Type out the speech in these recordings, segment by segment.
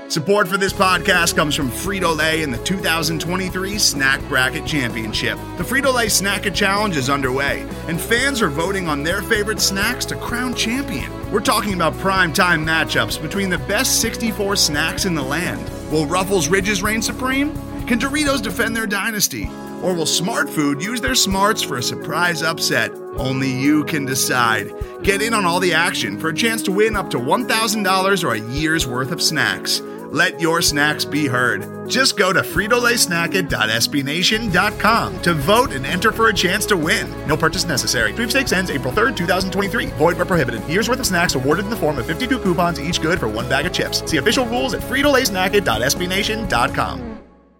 Support for this podcast comes from Frito-Lay and the 2023 Snack Bracket Championship. The Frito-Lay Snack Challenge is underway, and fans are voting on their favorite snacks to crown champion. We're talking about prime-time matchups between the best 64 snacks in the land. Will Ruffles Ridges reign supreme? Can Doritos defend their dynasty? Or will Smart Food use their smarts for a surprise upset? Only you can decide. Get in on all the action for a chance to win up to $1,000 or a year's worth of snacks. Let your snacks be heard. Just go to fritolaysnacket.sbnation.com to vote and enter for a chance to win. No purchase necessary. Sweepstakes ends April 3rd, 2023. Void where prohibited. Year's worth of snacks awarded in the form of 52 coupons, each good for one bag of chips. See official rules at fritolaysnacket.sbnation.com.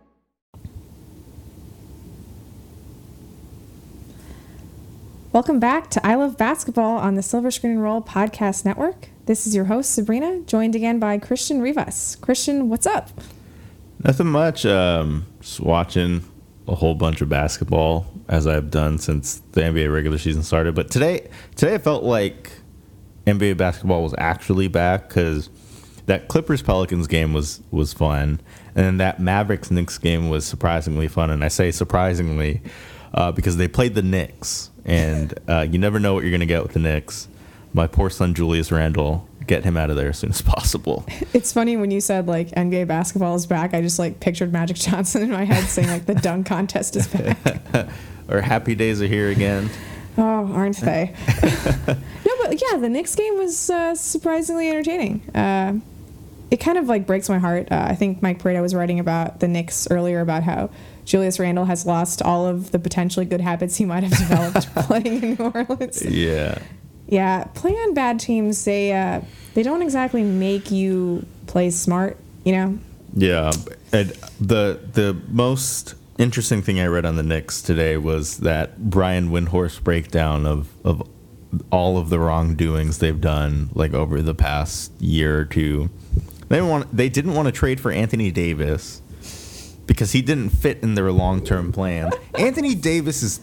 Welcome back to I Love Basketball on the Silver Screen and Roll Podcast Network. This is your host, Sabrina, joined again by Christian Rivas. Christian, what's up? Nothing much. Just watching a whole bunch of basketball, as I've done since the NBA regular season started. But today I felt like NBA basketball was actually back because that Clippers-Pelicans game was fun. And then that Mavericks-Knicks game was surprisingly fun. And I say surprisingly because they played the Knicks. And you never know what you're going to get with the Knicks. My poor son, Julius Randle, get him out of there as soon as possible. It's funny when you said, like, NBA basketball is back. I just, like, pictured Magic Johnson in my head saying, like, the dunk contest is back. Or happy days are here again. Oh, aren't they? No, but, yeah, the Knicks game was surprisingly entertaining. It kind of, like, breaks my heart. I think Mike Pareto was writing about the Knicks earlier about how Julius Randle has lost all of the potentially good habits he might have developed playing in New Orleans. Yeah, playing on bad teams, they don't exactly make you play smart, you know? Yeah, and the most interesting thing I read on the Knicks today was that Brian Windhorst breakdown of all of the wrongdoings they've done, like, over the past year or two. They didn't want to trade for Anthony Davis because he didn't fit in their long-term plan. Anthony Davis is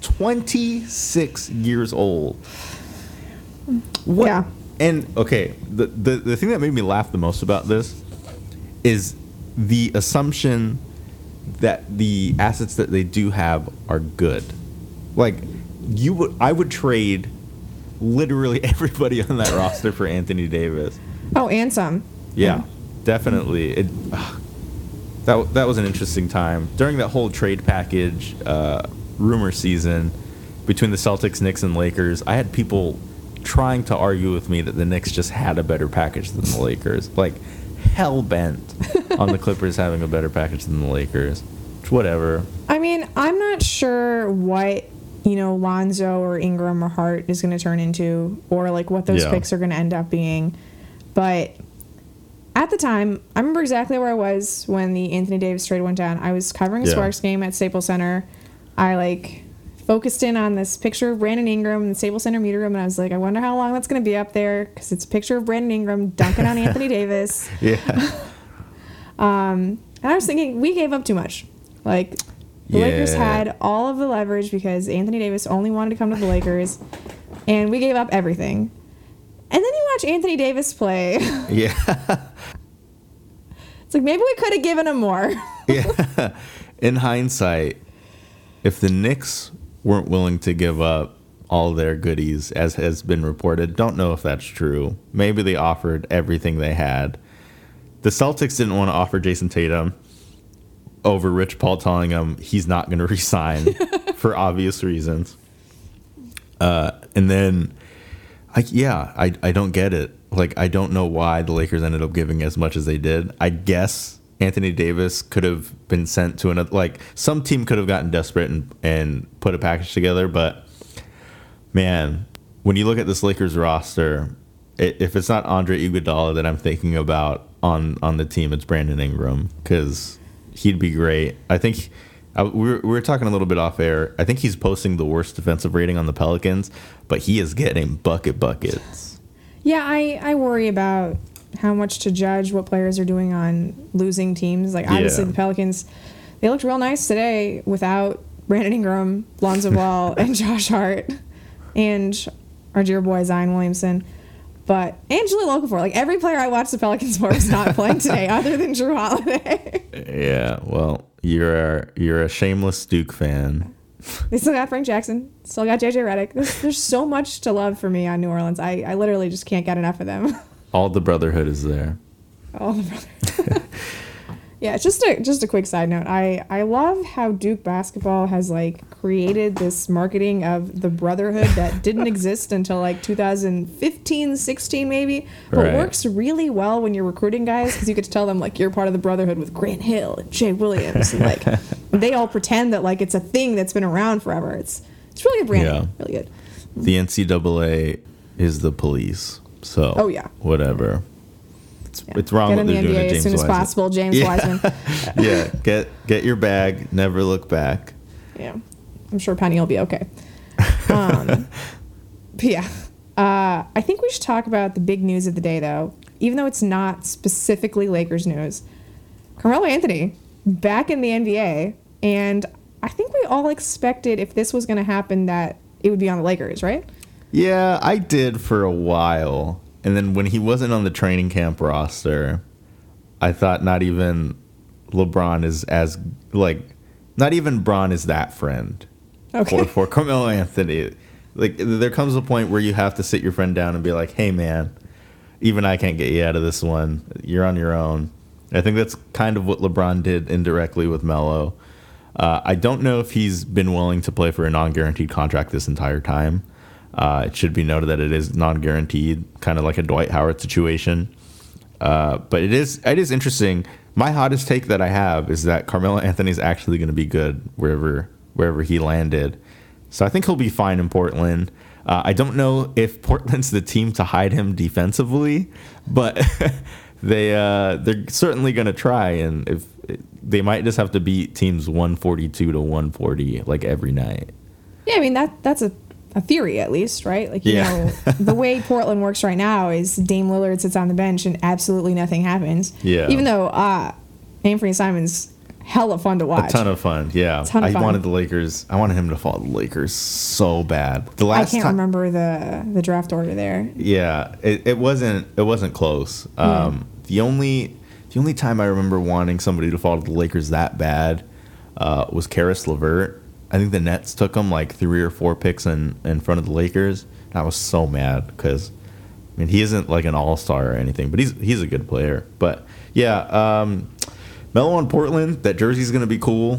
26 years old. What? Yeah. And, okay, the thing that made me laugh the most about this is the assumption that the assets that they do have are good. Like, I would trade literally everybody on that roster for Anthony Davis. Oh, and some. Yeah, definitely. That was an interesting time. During that whole trade package rumor season between the Celtics, Knicks, and Lakers, I had people trying to argue with me that the Knicks just had a better package than the Lakers. Like, hell-bent on the Clippers having a better package than the Lakers. Whatever. I mean, I'm not sure what, Lonzo or Ingram or Hart is going to turn into, or, like, what those picks are going to end up being. But at the time, I remember exactly where I was when the Anthony Davis trade went down. I was covering a Sparks game at Staples Center. I, focused in on this picture of Brandon Ingram in the Staples Center media room, and I was like, I wonder how long that's going to be up there, because it's a picture of Brandon Ingram dunking on Anthony Davis. Yeah. And I was thinking, we gave up too much. Like, the Lakers had all of the leverage because Anthony Davis only wanted to come to the Lakers, and we gave up everything. And then you watch Anthony Davis play. Yeah. It's like, maybe we could have given him more. Yeah. In hindsight, if the Knicks weren't willing to give up all their goodies, as has been reported, don't know if that's true. Maybe they offered everything they had. The Celtics didn't want to offer Jason Tatum over Rich Paul telling him he's not going to resign for obvious reasons. And then, I don't get it. Like, I don't know why the Lakers ended up giving as much as they did. I guess Anthony Davis could have been sent to another, like, some team could have gotten desperate and put a package together. But, man, when you look at this Lakers roster, if it's not Andre Iguodala that I'm thinking about on the team, it's Brandon Ingram, because he'd be great. I think we were talking a little bit off air. I think he's posting the worst defensive rating on the Pelicans, but he is getting buckets. Yeah, I worry about how much to judge what players are doing on losing teams. Like, obviously, the Pelicans, they looked real nice today without Brandon Ingram, Lonzo Ball, and Josh Hart, and our dear boy Zion Williamson. But Angelo Okafor, like every player I watch the Pelicans for is not playing today other than Drew Holiday. Yeah, well, you're a shameless Duke fan. They still got Frank Jackson, still got JJ Redick. There's so much to love for me on New Orleans. I literally just can't get enough of them. All the brotherhood is there. All the brotherhood. Yeah, just a quick side note. I love how Duke basketball has like created this marketing of the brotherhood that didn't exist until like 2015, 16 maybe, but works really well when you're recruiting guys because you get to tell them like you're part of the brotherhood with Grant Hill and Jay Williams and like they all pretend that like it's a thing that's been around forever. It's really good branding, really good. The NCAA is the police, so whatever. It's wrong get what in they're the doing NBA to James as soon as Wiseman. possible, James Wiseman. Yeah, get your bag, never look back. Yeah, I'm sure Penny will be okay. But yeah, I think we should talk about the big news of the day, though. Even though it's not specifically Lakers news, Carmelo Anthony back in the NBA, and I think we all expected if this was going to happen that it would be on the Lakers, right? Yeah, I did for a while. And then when he wasn't on the training camp roster, I thought not even LeBron is as, like, not even Bron is that friend for Carmelo Anthony. Like, there comes a point where you have to sit your friend down and be like, hey, man, even I can't get you out of this one. You're on your own. I think that's kind of what LeBron did indirectly with Melo. I don't know if he's been willing to play for a non-guaranteed contract this entire time. It should be noted that it is non-guaranteed, kind of like a Dwight Howard situation. But it is interesting. My hottest take that I have is that Carmelo Anthony is actually going to be good wherever he landed. So I think he'll be fine in Portland. I don't know if Portland's the team to hide him defensively, but they're certainly going to try. And if they might just have to beat teams 142 to 140 like every night. Yeah, I mean that's a theory at least, right? Like, you know, the way Portland works right now is Dame Lillard sits on the bench and absolutely nothing happens. Yeah. Even though Anthony Simons hella fun to watch. A ton of fun, yeah. I wanted him to fall to the Lakers so bad. I can't remember the draft order there. Yeah, it wasn't close. The only time I remember wanting somebody to fall to the Lakers that bad was Karis LeVert. I think the Nets took him like 3 or 4 picks in front of the Lakers. And I was so mad because, I mean, he isn't like an all-star or anything, but he's a good player. But yeah, Melo in Portland, that jersey's going to be cool.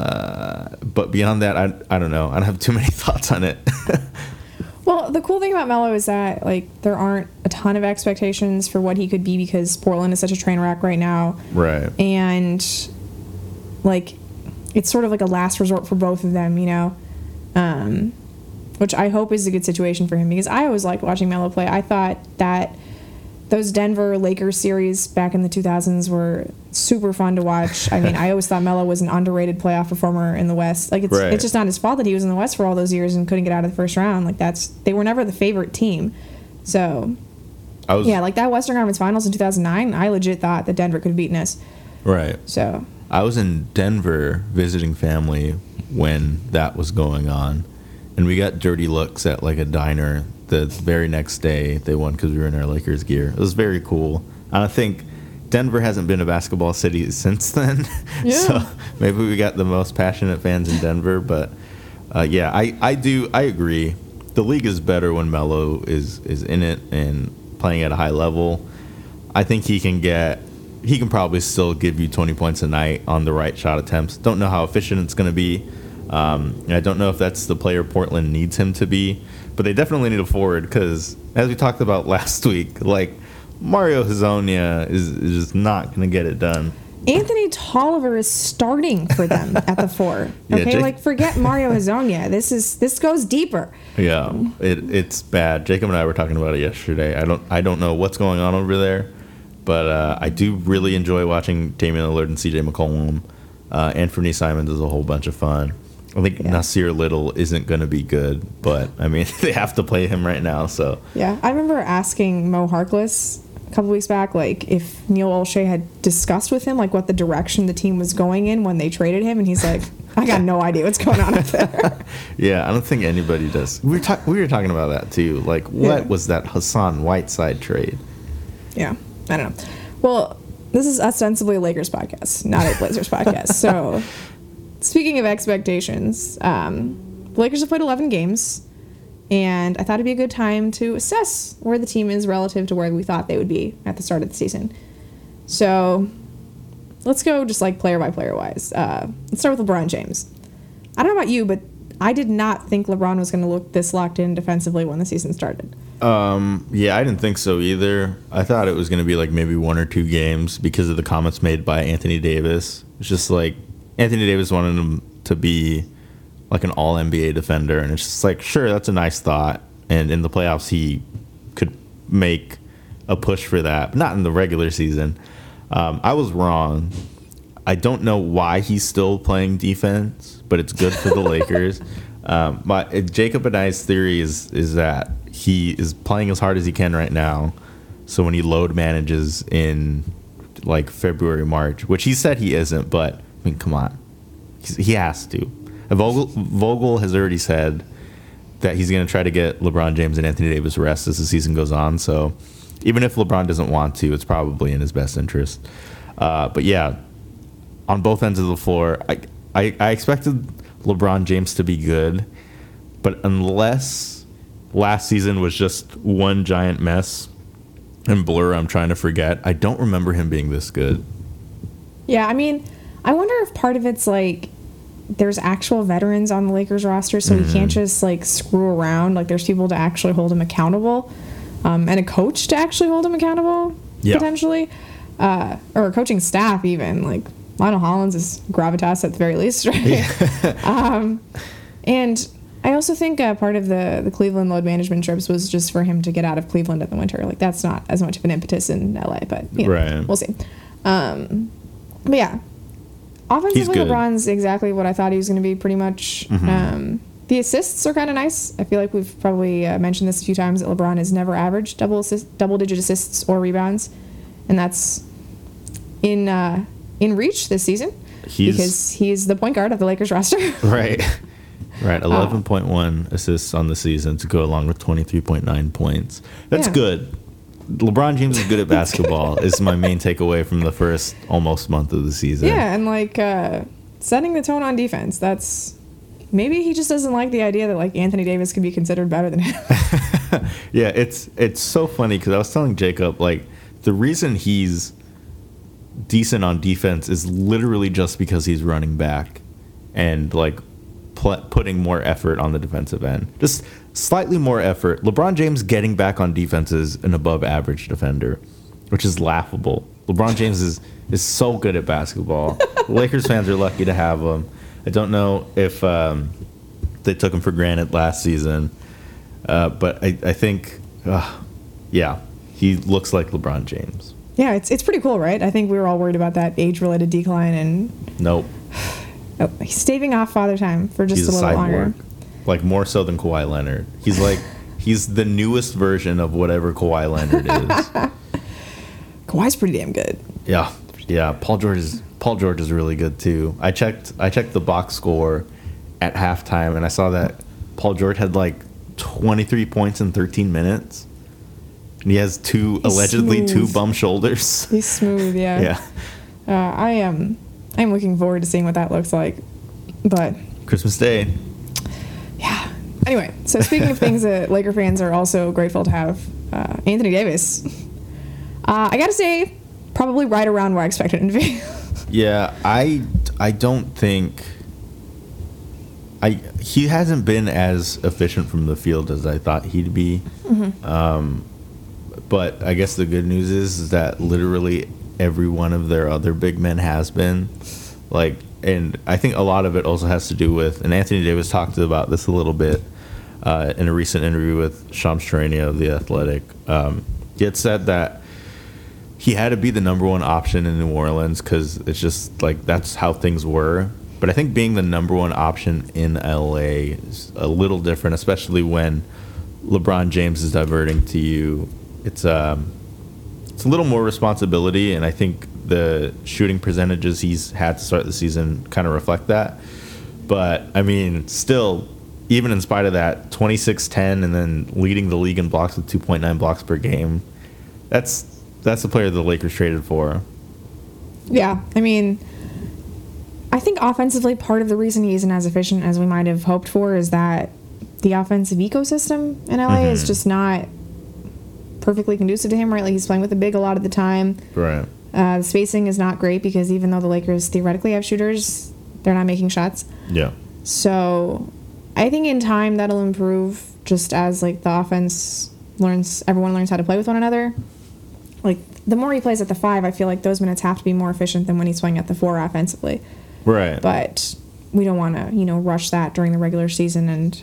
But beyond that, I don't know. I don't have too many thoughts on it. Well, the cool thing about Melo is that like there aren't a ton of expectations for what he could be because Portland is such a train wreck right now. Right. And like it's sort of like a last resort for both of them, you know, which I hope is a good situation for him because I always liked watching Melo play. I thought that those Denver Lakers series back in the 2000s were super fun to watch. I mean, I always thought Melo was an underrated playoff performer in the West. Like, it's just not his fault that he was in the West for all those years and couldn't get out of the first round. Like, they were never the favorite team. So, like that Western Conference Finals in 2009, I legit thought that Denver could have beaten us. Right. So I was in Denver visiting family when that was going on, and we got dirty looks at like a diner. The very next day, they won because we were in our Lakers gear. It was very cool. And I think Denver hasn't been a basketball city since then. Yeah. So maybe we got the most passionate fans in Denver. But, yeah, I agree. The league is better when Melo is in it and playing at a high level. I think he can probably still give you 20 points a night on the right shot attempts. Don't know how efficient it's going to be. I don't know if that's the player Portland needs him to be. But they definitely need a forward because, as we talked about last week, like Mario Hezonja is just not going to get it done. Anthony Tolliver is starting for them at the 4. Okay, like forget Mario Hezonja. This goes deeper. Yeah, it's bad. Jacob and I were talking about it yesterday. I don't know what's going on over there, but I do really enjoy watching Damian Lillard and CJ McCollum. Anthony Simons is a whole bunch of fun. I think Nasir Little isn't going to be good, but, I mean, they have to play him right now, so. Yeah, I remember asking Mo Harkless a couple weeks back, like, if Neil Olshey had discussed with him, like, what the direction the team was going in when they traded him, and he's like, I got no idea what's going on up there. Yeah, I don't think anybody does. We were talking about that, too. Like, what was that Hassan Whiteside trade? Yeah, I don't know. Well, this is ostensibly a Lakers podcast, not a Blazers podcast. So, speaking of expectations, the Lakers have played 11 games. And I thought it'd be a good time to assess where the team is relative to where we thought they would be at the start of the season. So let's go just like player by player wise. Let's start with LeBron James. I don't know about you, but I did not think LeBron was going to look this locked in defensively when the season started. Yeah, I didn't think so either. I thought it was going to be like maybe 1 or 2 games because of the comments made by Anthony Davis. It's just like Anthony Davis wanted him to be like an all-NBA defender, and it's just like, sure, that's a nice thought, and in the playoffs he could make a push for that, but not in the regular season. I was wrong. I don't know why he's still playing defense, but it's good for the Lakers. Jacob and I's theory is that he is playing as hard as he can right now, so when he load manages in like February, March, which he said he isn't, but I mean, come on, he has to. Vogel has already said that he's going to try to get LeBron James and Anthony Davis rest as the season goes on. So even if LeBron doesn't want to, it's probably in his best interest. But yeah, on both ends of the floor, I expected LeBron James to be good, but unless last season was just one giant mess and blur I'm trying to forget, I don't remember him being this good. Yeah, I mean, I wonder if part of it's like there's actual veterans on the Lakers roster, so he can't just like screw around. Like there's people to actually hold him accountable, and a coach to actually hold him accountable, potentially, or a coaching staff even. Like Lionel Hollins is gravitas at the very least, right? Yeah. And I also think part of the Cleveland load management trips was just for him to get out of Cleveland in the winter. Like that's not as much of an impetus in LA, but you know, we'll see. But yeah. Offensively, LeBron's exactly what I thought he was going to be, pretty much. The assists are kind of nice. I feel like we've probably mentioned this a few times that LeBron has never averaged double-digit assists or rebounds, and that's in reach this season because he's the point guard of the Lakers roster. Right. 11.1 assists on the season to go along with 23.9 points. That's good. LeBron James is good at basketball is my main takeaway from the first almost month of the season. Yeah, and like setting the tone on defense. That's maybe he just doesn't like the idea that like Anthony Davis could be considered better than him. Yeah, it's so funny because I was telling Jacob like the reason he's decent on defense is literally just because he's running back and like putting more effort on the defensive end. Just slightly more effort. LeBron James getting back on defense is an above average defender, which is laughable. LeBron James is so good at basketball. Lakers fans are lucky to have him. I don't know if they took him for granted last season, but I think, he looks like LeBron James. Yeah, it's pretty cool, right? I think we were all worried about that age-related decline, and nope. Oh, he's staving off father time for just a little longer. Like more so than Kawhi Leonard. He's the newest version of whatever Kawhi Leonard is. Kawhi's pretty damn good. Yeah. Paul George is really good too. I checked the box score at halftime and I saw that Paul George had like 23 points in 13 minutes. And he has allegedly two bum shoulders. He's smooth, yeah. Yeah. I'm looking forward to seeing what that looks like. But Christmas Day. Yeah. Anyway, so speaking of things that Laker fans are also grateful to have, Anthony Davis. I gotta say, probably right around where I expected him to be. Yeah, I don't think he hasn't been as efficient from the field as I thought he'd be. But I guess the good news is that literally every one of their other big men has been. And I think a lot of it also has to do with, and Anthony Davis talked about this a little bit in a recent interview with Shams Charania of The Athletic. He had said that he had to be the number one option in New Orleans because it's just like that's how things were. But I think being the number one option in LA is a little different, especially when LeBron James is diverting to you. It's it's a little more responsibility, and I think the shooting percentages he's had to start the season kind of reflect that. But, I mean, still, even in spite of that, 26-10 and then leading the league in blocks with 2.9 blocks per game, that's the player the Lakers traded for. Yeah, I mean, I think offensively part of the reason he isn't as efficient as we might have hoped for is that the offensive ecosystem in LA is just not perfectly conducive to him, right? Like, he's playing with the big a lot of the time. Right. The spacing is not great because even though the Lakers theoretically have shooters, they're not making shots. Yeah. So I think in time that'll improve just as, like, the offense everyone learns how to play with one another. Like, the more he plays at the 5, I feel like those minutes have to be more efficient than when he's playing at the 4 offensively. Right. But we don't want to, rush that during the regular season and,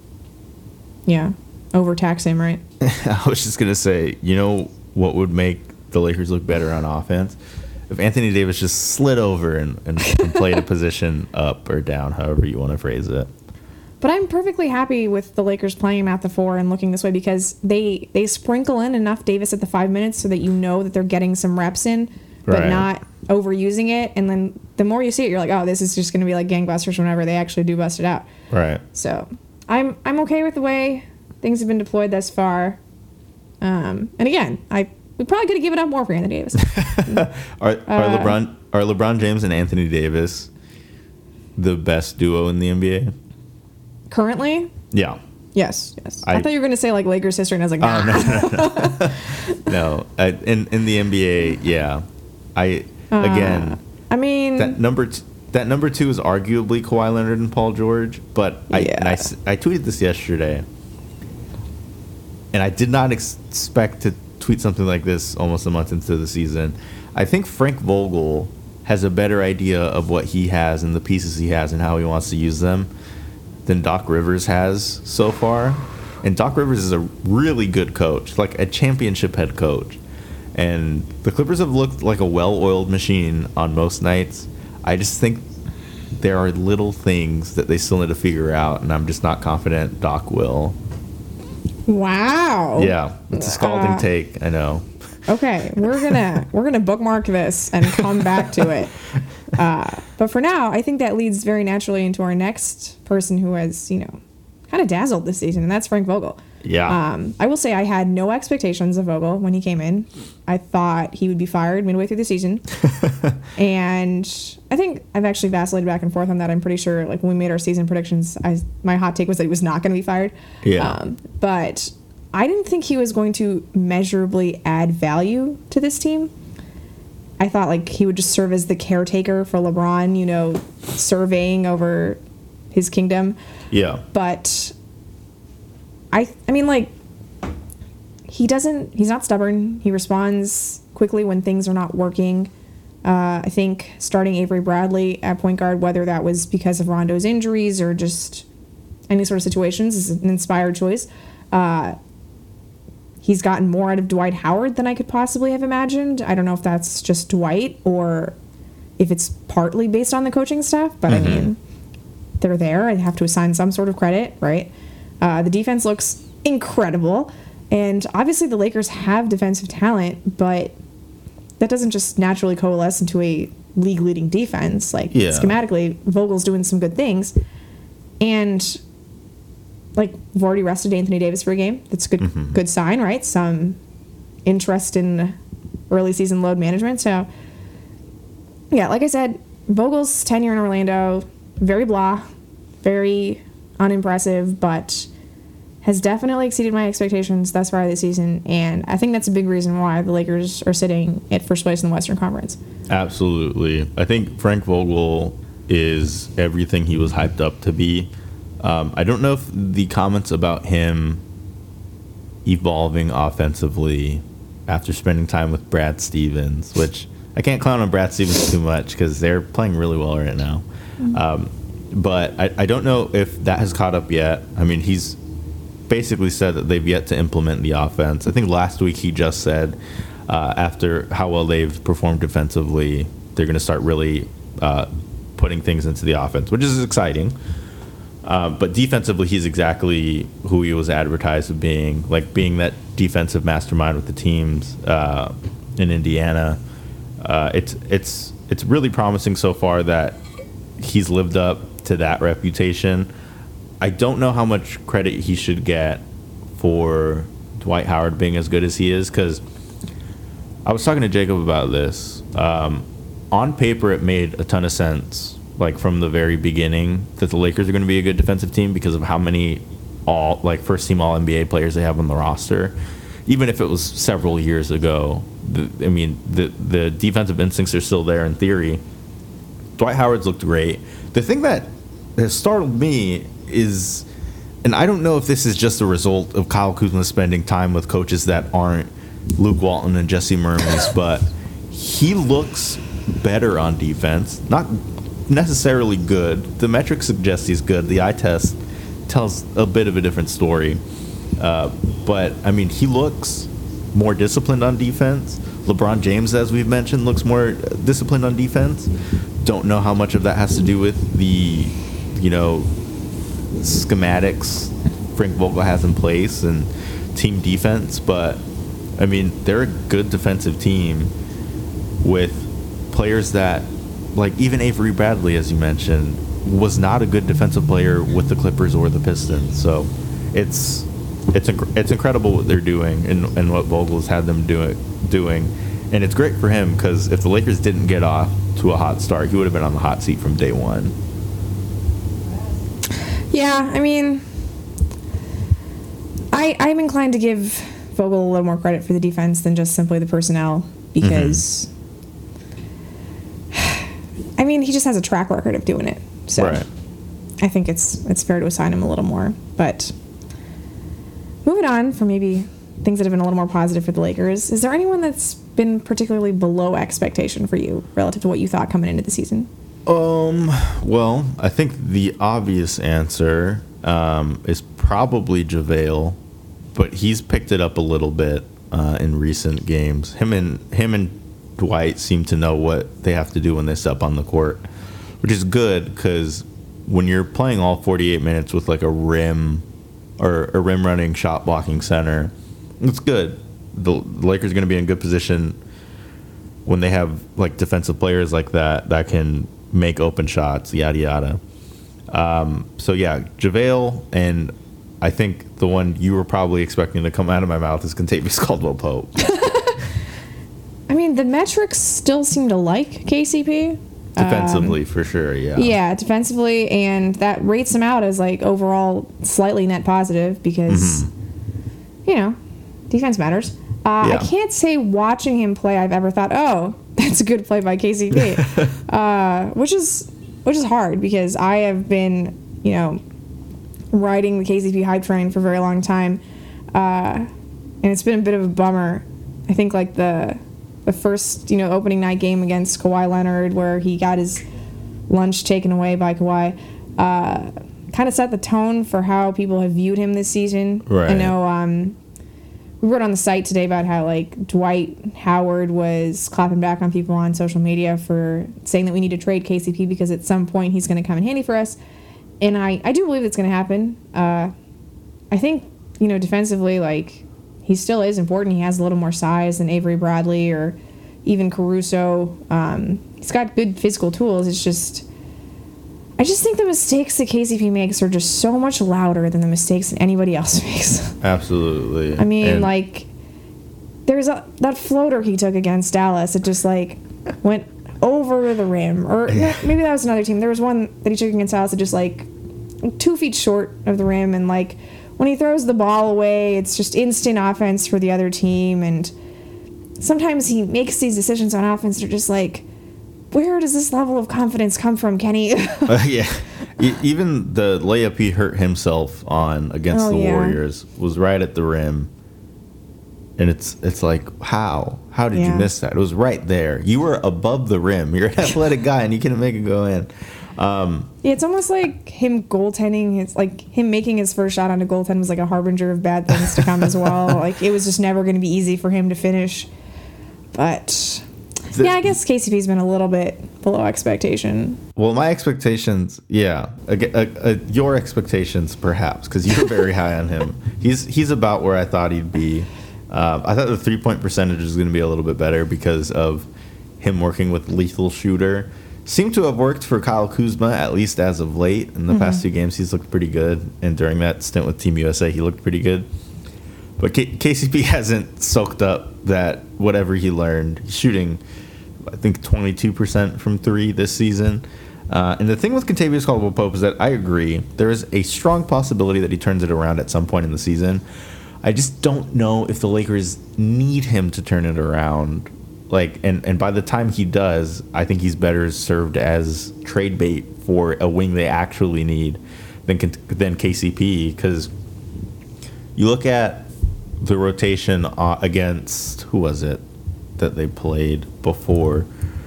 overtax him, right? I was just going to say, what would make the Lakers look better on offense? If Anthony Davis just slid over and played a position up or down, however you want to phrase it. But I'm perfectly happy with the Lakers playing him at the 4 and looking this way because they sprinkle in enough Davis at the 5 minutes so that you know that they're getting some reps in, but not overusing it. And then the more you see it, you're like, oh, this is just going to be like gangbusters whenever they actually do bust it out. Right. So I'm okay with the way things have been deployed thus far. And again, we probably could have given up more for Anthony Davis. Are LeBron James and Anthony Davis the best duo in the NBA? Currently? Yeah. Yes. I thought you were going to say, like, Lakers history, and I was like, nah. Oh, no. In the NBA, yeah. I mean, that number 2 is arguably Kawhi Leonard and Paul George, but I tweeted this yesterday, and I did not expect to tweet something like this almost a month into the season. I think Frank Vogel has a better idea of what he has and the pieces he has and how he wants to use them than Doc Rivers has so far. And Doc Rivers is a really good coach, like a championship head coach. And the Clippers have looked like a well-oiled machine on most nights. I just think there are little things that they still need to figure out, and I'm just not confident Doc will. Wow. Yeah, it's a scalding take, I know. Okay, we're gonna bookmark this and come back to it. But for now, I think that leads very naturally into our next person who has, kind of dazzled this season, and that's Frank Vogel. Yeah. I will say I had no expectations of Vogel when he came in. I thought he would be fired midway through the season. And I think I've actually vacillated back and forth on that. I'm pretty sure, like, when we made our season predictions, my hot take was that he was not going to be fired. Yeah. But I didn't think he was going to measurably add value to this team. I thought, like, he would just serve as the caretaker for LeBron, surveying over his kingdom. Yeah. But I mean, like, he's not stubborn. He responds quickly when things are not working. I think starting Avery Bradley at point guard, whether that was because of Rondo's injuries or just any sort of situations, is an inspired choice. He's gotten more out of Dwight Howard than I could possibly have imagined. I don't know if that's just Dwight or if it's partly based on the coaching staff, but I mean, they're there. I have to assign some sort of credit, right? The defense looks incredible, and obviously the Lakers have defensive talent, but that doesn't just naturally coalesce into a league-leading defense. Like, schematically, Vogel's doing some good things, and, like, we've already rested Anthony Davis for a game. That's a good sign, right? Some interest in early season load management. So, yeah, like I said, Vogel's tenure in Orlando, very blah, very unimpressive, but has definitely exceeded my expectations thus far this season, and I think that's a big reason why the Lakers are sitting at first place in the Western Conference. Absolutely. I think Frank Vogel is everything he was hyped up to be. I don't know if the comments about him evolving offensively after spending time with Brad Stevens, which I can't clown on Brad Stevens too much because they're playing really well right now. But I don't know if that has caught up yet. I mean, he's basically said that they've yet to implement the offense. I think last week he just said after how well they've performed defensively, they're going to start really putting things into the offense, which is exciting. But defensively, he's exactly who he was advertised as being, like being that defensive mastermind with the teams, in Indiana. It's really promising so far that he's lived up to that reputation. I don't know how much credit he should get for Dwight Howard being as good as he is, because I was talking to Jacob about this. On paper, it made a ton of sense, like from the very beginning, that the Lakers are going to be a good defensive team because of how many first team All NBA players they have on the roster. Even if it was several years ago, the defensive instincts are still there in theory. Dwight Howard's looked great. The thing that has startled me is, and I don't know if this is just a result of Kyle Kuzma spending time with coaches that aren't Luke Walton and Jesse Mermuys, but he looks better on defense. Not necessarily good. The metrics suggest he's good. The eye test tells a bit of a different story. But, I mean, he looks more disciplined on defense. LeBron James, as we've mentioned, looks more disciplined on defense. Don't know how much of that has to do with the, schematics Frank Vogel has in place and team defense, but I mean, they're a good defensive team with players that, like even Avery Bradley, as you mentioned, was not a good defensive player with the Clippers or the Pistons. So it's incredible what they're doing and what Vogel's had them doing, and it's great for him, because if the Lakers didn't get off to a hot start, he would have been on the hot seat from day one. Yeah, I mean, I'm inclined to give Vogel a little more credit for the defense than just simply the personnel, because, I mean, he just has a track record of doing it. So right. I think it's fair to assign him a little more. But moving on from maybe things that have been a little more positive for the Lakers, is there anyone that's been particularly below expectation for you relative to what you thought coming into the season? Well, I think the obvious answer is probably JaVale, but he's picked it up a little bit in recent games. Him and Dwight seem to know what they have to do when they step on the court, which is good, because when you're playing all 48 minutes with like a rim running shot blocking center, it's good. The Lakers are going to be in good position when they have like defensive players like that can make open shots, yada yada. So yeah, JaVale, and I think the one you were probably expecting to come out of my mouth is Kentavious Caldwell-Pope. I mean, the metrics still seem to like KCP. Defensively, for sure, yeah. Yeah, defensively, and that rates him out as like overall slightly net positive, because defense matters. I can't say watching him play I've ever thought, oh, that's a good play by KCP, which is hard, because I have been, riding the KCP hype train for a very long time, and it's been a bit of a bummer. I think like the first opening night game against Kawhi Leonard, where he got his lunch taken away by Kawhi, kind of set the tone for how people have viewed him this season. Right. I know. We wrote on the site today about how like Dwight Howard was clapping back on people on social media for saying that we need to trade KCP because at some point he's going to come in handy for us, and I do believe it's going to happen. I think defensively, like, he still is important. He has a little more size than Avery Bradley or even Caruso. He's got good physical tools. It's just, I just think the mistakes that KCP makes are just so much louder than the mistakes that anybody else makes. Absolutely. I mean, like, there's that floater he took against Dallas. It just, like, went over the rim. Or maybe that was another team. There was one that he took against Dallas that just, like, 2 feet short of the rim. And, like, when he throws the ball away, it's just instant offense for the other team. And sometimes he makes these decisions on offense that are just, like, where does this level of confidence come from, Kenny? Yeah. Even the layup he hurt himself on against the Warriors was right at the rim. And it's like, how? How did you miss that? It was right there. You were above the rim. You're an athletic guy, and you couldn't make it go in. It's almost like him goaltending. It's like him making his first shot on a goaltend was like a harbinger of bad things to come as well. Like, it was just never going to be easy for him to finish. But I guess KCP's been a little bit below expectation. Well, my expectations, your expectations perhaps, because you were very high on him. He's about where I thought he'd be. I thought the 3-point percentage was going to be a little bit better because of him working with lethal shooter. Seemed to have worked for Kyle Kuzma, at least as of late. In the past 2 games, he's looked pretty good. And during that stint with Team USA, he looked pretty good. But KCP hasn't soaked up that whatever he learned. He's shooting, I think, 22% from 3 this season. And the thing with Kentavious Caldwell-Pope is that I agree. There is a strong possibility that he turns it around at some point in the season. I just don't know if the Lakers need him to turn it around. And by the time he does, I think he's better served as trade bait for a wing they actually need than KCP. Because you look at the rotation against, who was it that they played before?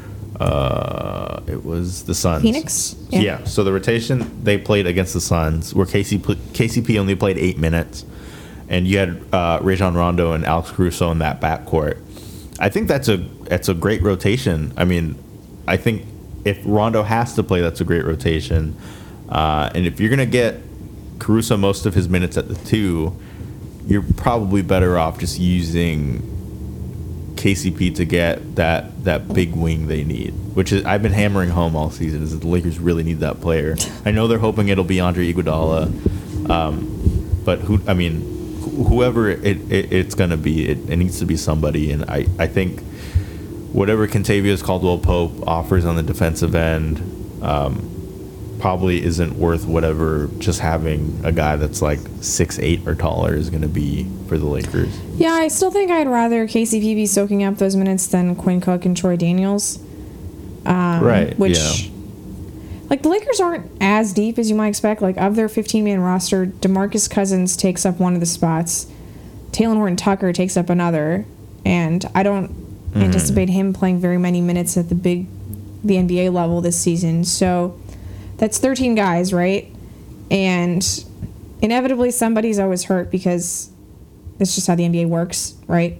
It was the Suns. Phoenix? Yeah. So the rotation they played against the Suns, where KCP only played 8 minutes, and you had Rajon Rondo and Alex Caruso in that backcourt. I think that's a great rotation. I mean, I think if Rondo has to play, that's a great rotation. And if you're going to get Caruso most of his minutes at the 2, you're probably better off just using KCP to get that big wing they need, which is I've been hammering home all season, is that the Lakers really need that player. I know they're hoping it'll be Andre Iguodala, but whoever it's going to be, it needs to be somebody. And I think whatever Kentavious Caldwell-Pope offers on the defensive end probably isn't worth whatever just having a guy that's like 6'8" or taller is going to be for the Lakers. Yeah, I still think I'd rather KCP be soaking up those minutes than Quinn Cook and Troy Daniels. Right, which, yeah. Like, the Lakers aren't as deep as you might expect. Like, of their 15-man roster, DeMarcus Cousins takes up one of the spots. Talen Horton-Tucker takes up another. And I don't anticipate him playing very many minutes at the NBA level this season. So that's 13 guys, right? And inevitably somebody's always hurt because that's just how the NBA works, right?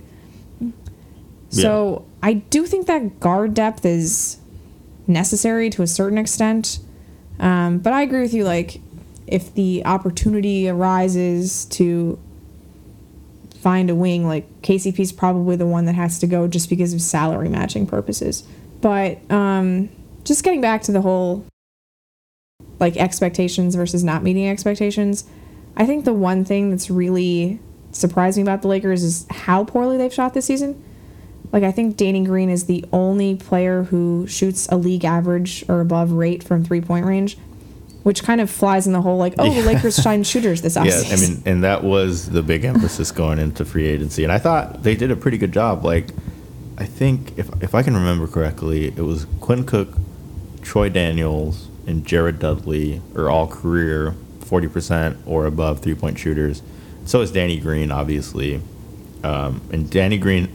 So I do think that guard depth is necessary to a certain extent. But I agree with you, like, if the opportunity arises to find a wing, like, KCP's probably the one that has to go just because of salary matching purposes. But just getting back to the whole, like, expectations versus not meeting expectations, I think the one thing that's really surprised me about the Lakers is how poorly they've shot this season. Like, I think Danny Green is the only player who shoots a league average or above rate from 3-point range, which kind of flies in the whole, like, the Lakers shine shooters this offseason. Yeah, I mean, and that was the big emphasis going into free agency. And I thought they did a pretty good job. Like, I think, if I can remember correctly, it was Quinn Cook, Troy Daniels, and Jared Dudley are all career 40% or above 3-point shooters. So is Danny Green, obviously. And Danny Green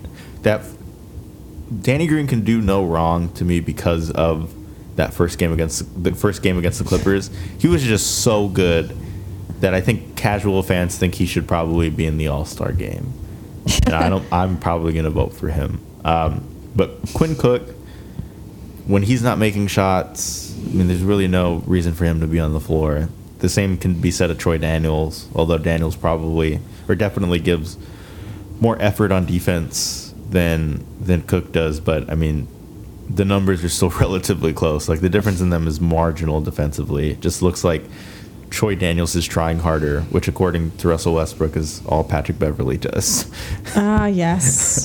can do no wrong to me because of that first game against the Clippers. He was just so good that I think casual fans think he should probably be in the All-Star game. And I'm probably going to vote for him. But Quinn Cook, when he's not making shots, I mean, there's really no reason for him to be on the floor. The same can be said of Troy Daniels, although Daniels definitely gives more effort on defense than Cook does. But I mean, the numbers are still relatively close. Like, the difference in them is marginal defensively. It just looks like Troy Daniels is trying harder, which, according to Russell Westbrook, is all Patrick Beverley does. Yes.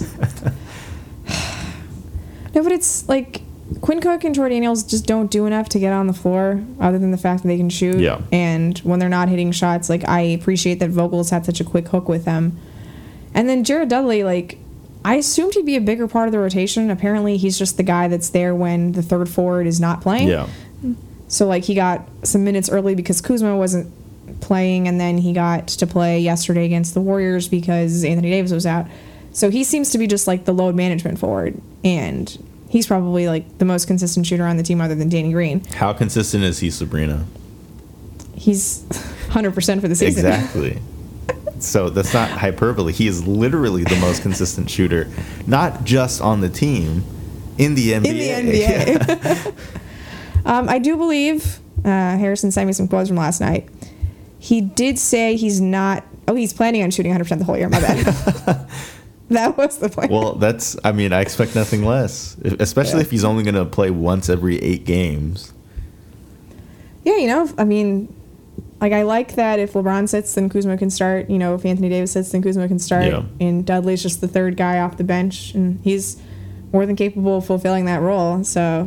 No, but it's like Quinn Cook and Troy Daniels just don't do enough to get on the floor, other than the fact that they can shoot. Yeah. And when they're not hitting shots, like, I appreciate that Vogel's had such a quick hook with them. And then Jared Dudley, like, I assumed he'd be a bigger part of the rotation. Apparently, he's just the guy that's there when the third forward is not playing. Yeah. So, like, he got some minutes early because Kuzma wasn't playing, and then he got to play yesterday against the Warriors because Anthony Davis was out. So he seems to be just, like, the load management forward, and he's probably, like, the most consistent shooter on the team other than Danny Green. How consistent is he, Sabrina? He's 100% for the season. Exactly. So that's not hyperbole. He is literally the most consistent shooter, not just on the team, in the NBA. In the NBA. I do believe, Harrison sent me some quotes from last night. He did say he's planning on shooting 100% the whole year. My bad. That was the plan. Well, I expect nothing less, especially if he's only going to play once every 8 games. Yeah, I like that if LeBron sits, then Kuzma can start. If Anthony Davis sits, then Kuzma can start. Yeah. And Dudley's just the third guy off the bench, and he's more than capable of fulfilling that role. So,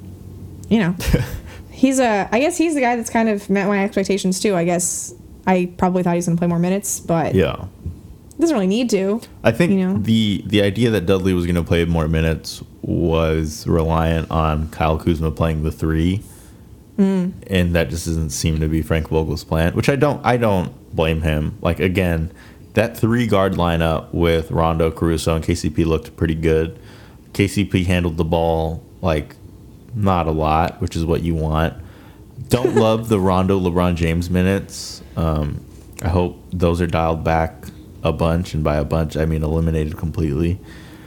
I guess he's the guy that's kind of met my expectations too. I guess I probably thought he was going to play more minutes, but yeah, doesn't really need to. I think the idea that Dudley was going to play more minutes was reliant on Kyle Kuzma playing the 3. And that just doesn't seem to be Frank Vogel's plan, which I don't blame him. Like, again, that 3 guard lineup with Rondo, Caruso, and KCP looked pretty good. KCP handled the ball, like, not a lot, which is what you want. Don't love the Rondo LeBron James minutes. I hope those are dialed back a bunch, and by a bunch I mean eliminated completely.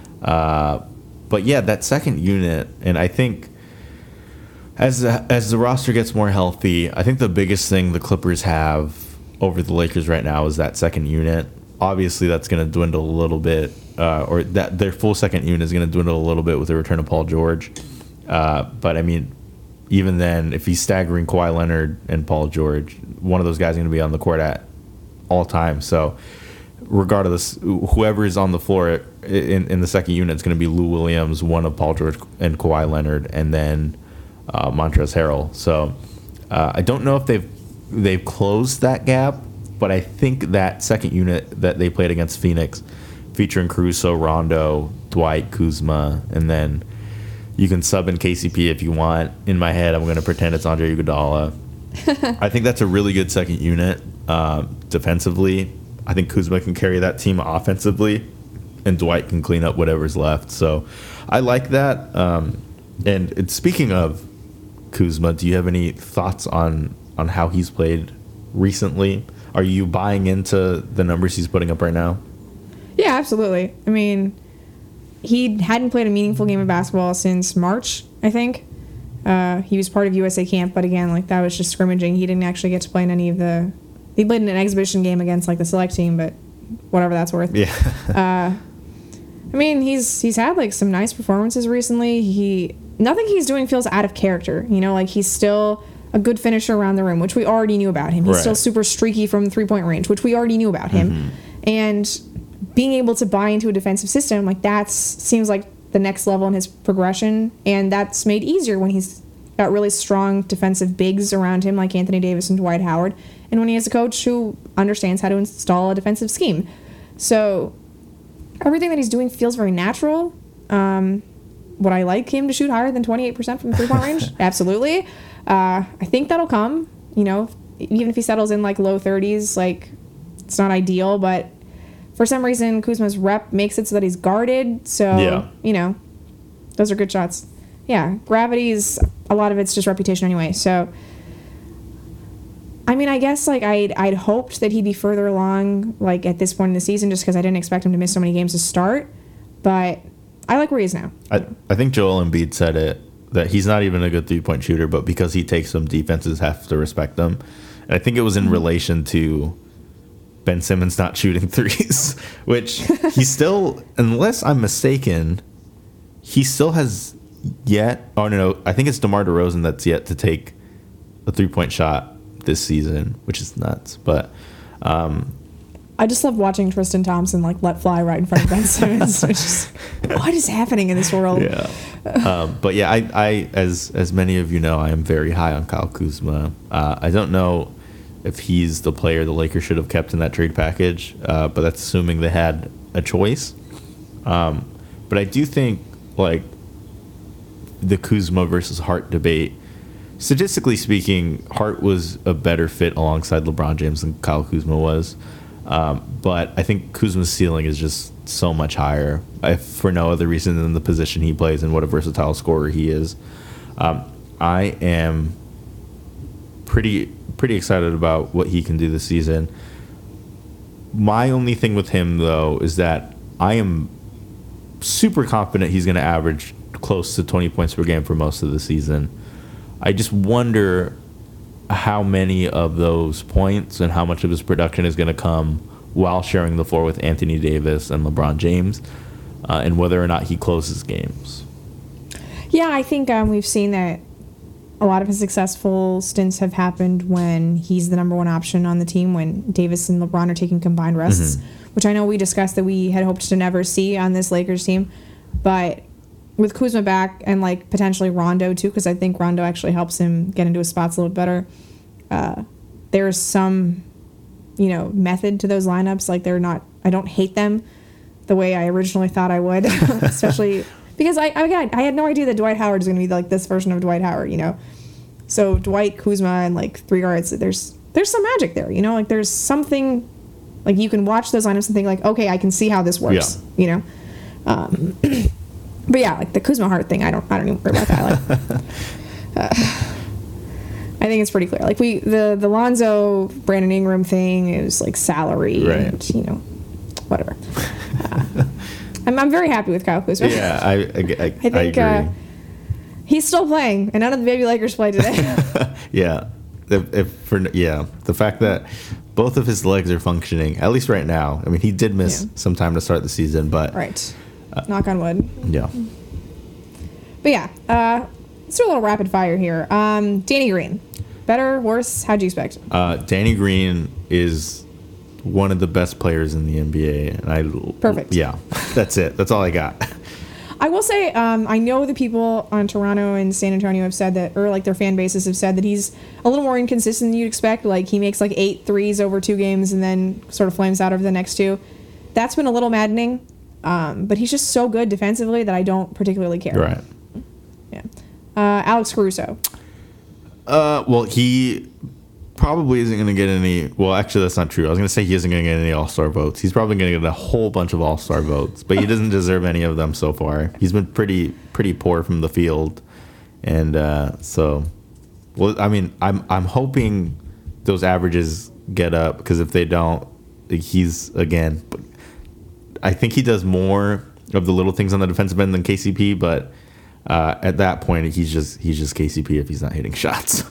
But yeah, that second unit, and I think as the roster gets more healthy, I think the biggest thing the Clippers have over the Lakers right now is that second unit. Obviously, that's going to dwindle a little bit, or that their full second unit is going to dwindle a little bit with the return of Paul George. But I mean, even then, if he's staggering Kawhi Leonard and Paul George, one of those guys is going to be on the court at all times. So regardless, whoever is on the floor in the second unit is going to be Lou Williams, one of Paul George and Kawhi Leonard, and then Montrezl Harrell. So I don't know if they've closed that gap, but I think that second unit that they played against Phoenix, featuring Caruso, Rondo, Dwight, Kuzma, and then you can sub in KCP if you want. In my head, I'm going to pretend it's Andre Iguodala. I think that's a really good second unit defensively. I think Kuzma can carry that team offensively, and Dwight can clean up whatever's left. So I like that. And speaking of Kuzma, do you have any thoughts on how he's played recently? Are you buying into the numbers he's putting up right now? Yeah, absolutely. I mean, he hadn't played a meaningful game of basketball since March, I think. He was part of USA Camp, but again, like, that was just scrimmaging. He didn't actually get to play in any of the... He played in an exhibition game against, like, the select team, but whatever that's worth. Yeah. I mean, he's had, like, some nice performances recently. Nothing he's doing feels out of character. Like, he's still a good finisher around the rim, which we already knew about him. He's still super streaky from three-point range, which we already knew about him. Mm-hmm. And being able to buy into a defensive system, like, that seems like the next level in his progression, and that's made easier when he's got really strong defensive bigs around him, like Anthony Davis and Dwight Howard, and when he has a coach who understands how to install a defensive scheme. So everything that he's doing feels very natural. Would I like him to shoot higher than 28% from three-point range? Absolutely. I think that'll come. Even if he settles in, like, low 30s, like, it's not ideal, but for some reason, Kuzma's rep makes it so that he's guarded. So, those are good shots. Yeah, a lot of it's just reputation anyway. So, I mean, I guess, like, I'd hoped that he'd be further along, like, at this point in the season, just because I didn't expect him to miss so many games to start. But I like where he is now. I think Joel Embiid said it, that he's not even a good three-point shooter, but because he takes them, defenses have to respect them. And I think it was in relation to Ben Simmons not shooting threes, which he still, unless I'm mistaken, he still has yet, I think it's DeMar DeRozan that's yet to take a three-point shot this season, which is nuts. But I just love watching Tristan Thompson, like, let fly right in front of Ben Simmons. Which is, what is happening in this world? Yeah. But yeah, I as many of you know, I am very high on Kyle Kuzma. I don't know if he's the player the Lakers should have kept in that trade package, but that's assuming they had a choice. But I do think, like, the Kuzma versus Hart debate, statistically speaking, Hart was a better fit alongside LeBron James than Kyle Kuzma was. But I think Kuzma's ceiling is just so much higher, for no other reason than the position he plays and what a versatile scorer he is. I am pretty excited about what he can do this season. My only thing with him, though, is that I am super confident he's going to average close to 20 points per game for most of the season. I just wonder how many of those points and how much of his production is going to come while sharing the floor with Anthony Davis and LeBron James, and whether or not he closes games. Yeah, I think we've seen that a lot of his successful stints have happened when he's the number one option on the team, when Davis and LeBron are taking combined rests, which I know we discussed that we had hoped to never see on this Lakers team. But with Kuzma back and like potentially Rondo too, because I think Rondo actually helps him get into his spots a little bit better, there's some, method to those lineups. Like I don't hate them the way I originally thought I would, especially because I had no idea that Dwight Howard is going to be like this version of Dwight Howard, So Dwight, Kuzma, and like three guards, there's some magic there, like there's something, like you can watch those lineups and think like, okay, I can see how this works, But yeah, like the Kuzma Hart thing, I don't even worry about that. I think it's pretty clear. Like the Lonzo Brandon Ingram thing, it was like salary, right. And whatever. I'm very happy with Kyle Kuzma. Yeah, I think I agree. He's still playing, and none of the baby Lakers play today. Yeah, the fact that both of his legs are functioning, at least right now. I mean, he did miss some time to start the season, but right. Knock on wood. Yeah. But yeah, let's do a little rapid fire here. Danny Green, better, worse? How'd you expect? Danny Green is one of the best players in the NBA, and perfect. Yeah, that's it. That's all I got. I will say, I know the people on Toronto and San Antonio have said that, or like their fan bases have said that he's a little more inconsistent than you'd expect. Like he makes like 8 threes over 2 games and then sort of flames out over the next 2. That's been a little maddening. But he's just so good defensively that I don't particularly care. Right. Yeah. Alex Caruso. Well, he probably isn't going to get any. Well, actually, that's not true. I was going to say he isn't going to get any All-Star votes. He's probably going to get a whole bunch of All-Star votes, but he doesn't deserve any of them so far. He's been pretty poor from the field, and so. Well, I mean, I'm hoping those averages get up, because if they don't, he's again. I think he does more of the little things on the defensive end than KCP, but at that point, he's just KCP if he's not hitting shots.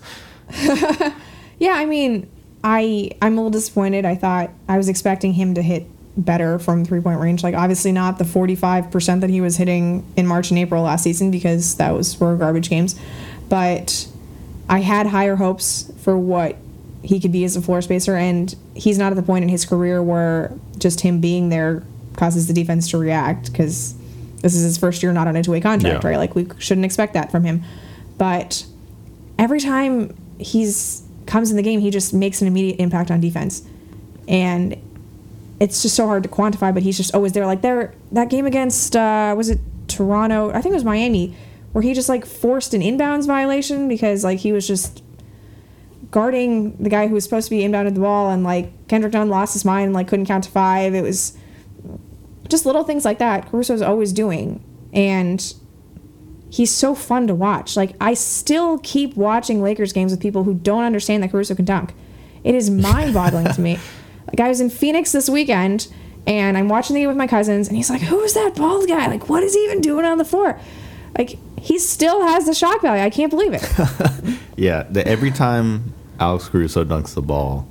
Yeah, I mean, I'm a little disappointed. I was expecting him to hit better from 3-point range. Like, obviously not the 45% that he was hitting in March and April last season, because were garbage games. But I had higher hopes for what he could be as a floor spacer, and he's not at the point in his career where just him being there causes the defense to react, because this is his first year not on a 2-way contract, right? Like, we shouldn't expect that from him. But every time comes in the game, he just makes an immediate impact on defense. And it's just so hard to quantify, but he's just always there. Like that game against, was it Toronto? I think it was Miami, where he just like forced an inbounds violation because like he was just guarding the guy who was supposed to be inbounded the ball, and like Kendrick Nunn lost his mind and like couldn't count to 5. It was just little things like that Caruso's always doing, and he's so fun to watch. Like, I still keep watching Lakers games with people who don't understand that Caruso can dunk. It is mind-boggling to me. Like, I was in Phoenix this weekend, and I'm watching the game with my cousins, and he's like, who's that bald guy? Like, what is he even doing on the floor? Like, he still has the shock value. I can't believe it. Yeah, every time Alex Caruso dunks the ball,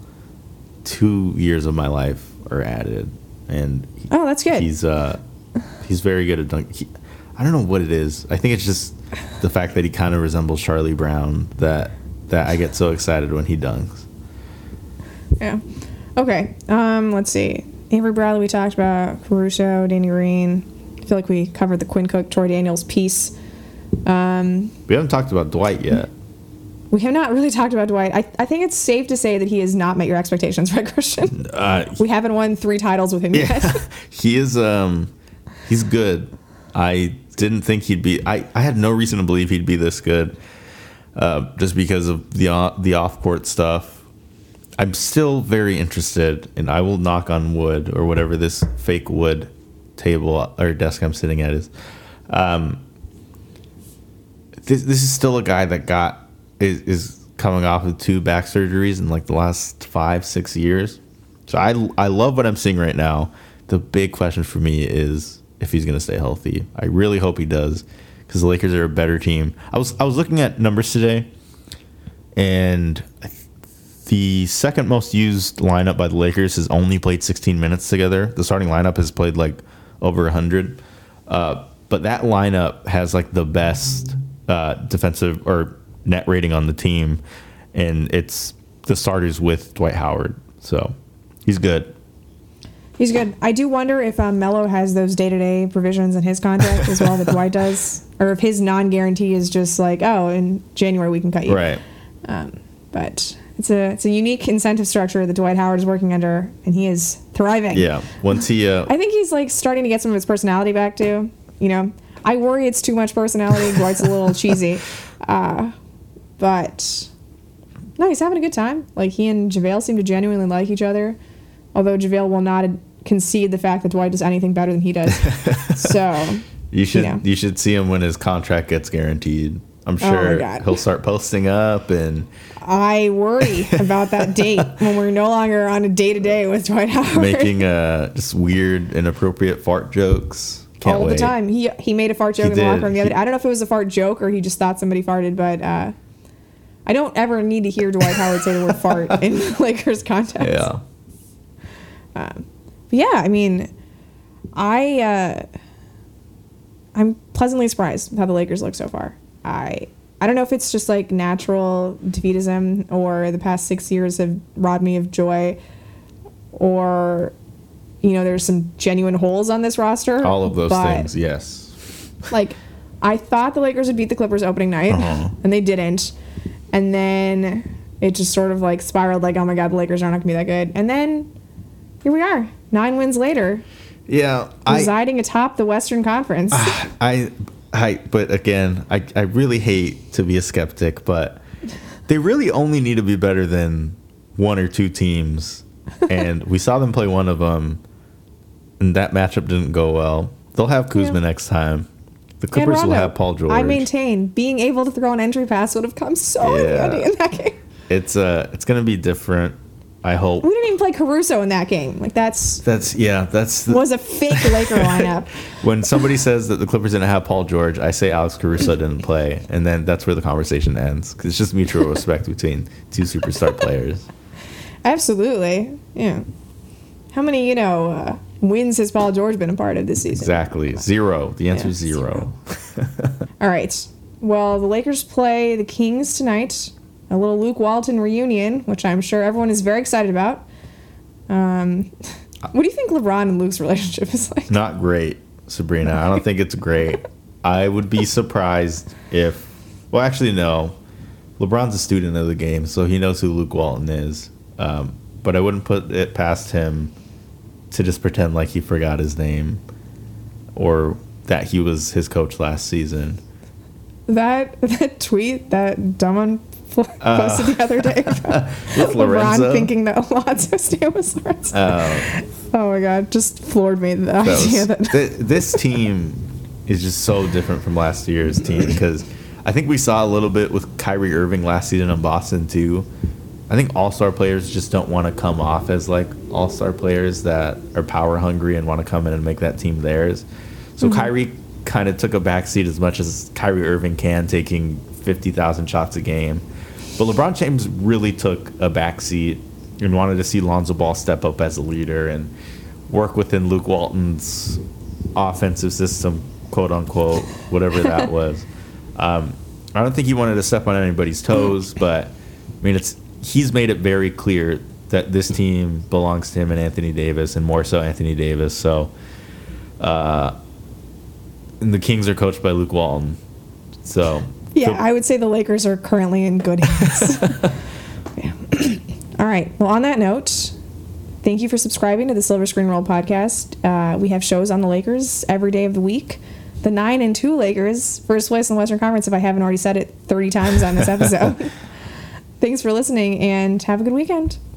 2 years of my life are added. And that's good. He's very good at dunking. I don't know what it is. I think it's just the fact that he kind of resembles Charlie Brown that I get so excited when he dunks. Yeah. Okay. Let's see. Avery Bradley we talked about. Caruso, Danny Green. I feel like we covered the Quinn Cook, Troy Daniels piece. We haven't talked about Dwight yet. We have not really talked about Dwight. I think it's safe to say that he has not met your expectations, right, Christian? We haven't won 3 titles with him yet. He is. He's good. I didn't think he'd be. I had no reason to believe he'd be this good, just because of the off-court stuff. I'm still very interested, and I will knock on wood or whatever this fake wood table or desk I'm sitting at is. This is still a guy that is coming off of 2 back surgeries in like the last 5-6 years. So I love what I'm seeing right now. The big question for me is if he's going to stay healthy. I really hope he does, because the Lakers are a better team. I was looking at numbers today, and I The second most used lineup by the Lakers has only played 16 minutes together. The starting lineup has played like over 100. But that lineup has like the best defensive or net rating on the team. And it's the starters with Dwight Howard. So he's good. He's good. I do wonder if Melo has those day-to-day provisions in his contract as well that Dwight does. Or if his non-guarantee is just like, oh, in January we can cut you. Right. But it's a unique incentive structure that Dwight Howard is working under, and he is thriving. Yeah. Once he... I think he's like starting to get some of his personality back too. You know, I worry it's too much personality. Dwight's a little cheesy. But no, he's having a good time. Like, he and JaVale seem to genuinely like each other. Although JaVale will not concede the fact that Dwight does anything better than he does. So you should see him when his contract gets guaranteed. I'm sure he'll start posting up, and I worry about that date when we're no longer on a day-to-day with Dwight Howard. Making just weird, inappropriate fart jokes. Can't all wait. the time. He made a fart joke in the locker room the other day. I don't know if it was a fart joke or he just thought somebody farted, but I don't ever need to hear Dwight Howard say the word fart in Lakers context. Yeah. But yeah, I mean, I'm pleasantly surprised with how the Lakers look so far. I don't know if it's just like natural defeatism or the past 6 years have robbed me of joy, or there's some genuine holes on this roster. All of those things, yes. Like, I thought the Lakers would beat the Clippers opening night, and they didn't. And then it just sort of like spiraled like, oh my God, the Lakers are not going to be that good. And then here we are, 9 wins later. Yeah. Residing atop the Western Conference. But again, I really hate to be a skeptic, but they really only need to be better than one or two teams. And we saw them play one of them, and that matchup didn't go well. They'll have Kuzma next time. The Clippers will have Paul George. I maintain being able to throw an entry pass would have come so in handy in that game. It's going to be different. I hope. We didn't even play Caruso in that game. Like was a fake Laker lineup. When somebody says that the Clippers didn't have Paul George, I say Alex Caruso didn't play, and then that's where the conversation ends, because it's just mutual respect between two superstar players. Absolutely, yeah. How many wins has Paul George been a part of this season? Exactly, 0. The answer is 0. All right. Well, the Lakers play the Kings tonight. A little Luke Walton reunion, which I'm sure everyone is very excited about. What do you think LeBron and Luke's relationship is like? Not great, Sabrina. I don't think it's great. I would be surprised if... Well, actually, no. LeBron's a student of the game, so he knows who Luke Walton is. But I wouldn't put it past him to just pretend like he forgot his name or that he was his coach last season. That tweet that dumb one posted the other day about with Lorenzo? LeBron thinking that Alonzo's name was Lorenzo. Oh my God, just floored me the idea that this team is just so different from last year's team, because I think we saw a little bit with Kyrie Irving last season in Boston too. I think all-star players just don't want to come off as like all-star players that are power hungry and want to come in and make that team theirs. So Kyrie kind of took a backseat as much as Kyrie Irving can, taking 50,000 shots a game. But LeBron James really took a backseat and wanted to see Lonzo Ball step up as a leader and work within Luke Walton's offensive system, quote unquote, whatever that was. I don't think he wanted to step on anybody's toes, but I mean, he's made it very clear that this team belongs to him and Anthony Davis, and more so Anthony Davis. So, and the Kings are coached by Luke Walton. So, yeah, I would say the Lakers are currently in good hands. Yeah. All right. Well, on that note, thank you for subscribing to the Silver Screen Roll podcast. We have shows on the Lakers every day of the week. The 9-2 Lakers, first place in the Western Conference, if I haven't already said it 30 times on this episode. Thanks for listening, and have a good weekend.